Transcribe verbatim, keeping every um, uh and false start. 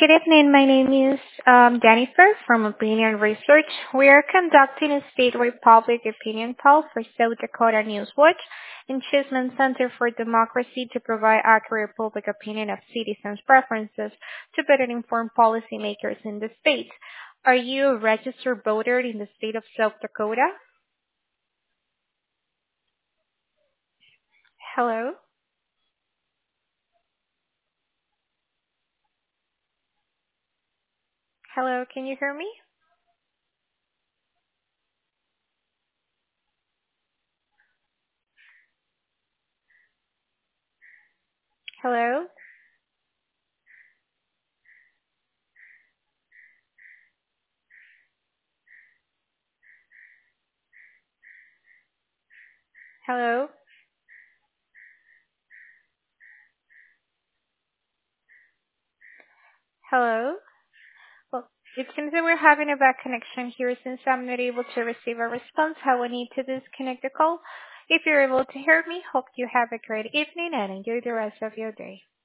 Good evening. My name is um, Jennifer from Opinion Research. We are conducting a statewide public opinion poll for South Dakota Newswatch and Chisholm Center for Democracy to provide accurate public opinion of citizens' preferences to better inform policymakers in the state. Are you a registered voter in the state of South Dakota? Hello? Hello, can you hear me? Hello? Hello? Hello? Well, it seems that we're having a bad connection here since I'm not able to receive a response. I will need to disconnect the call. If you're able to hear me, hope you have a great evening and enjoy the rest of your day.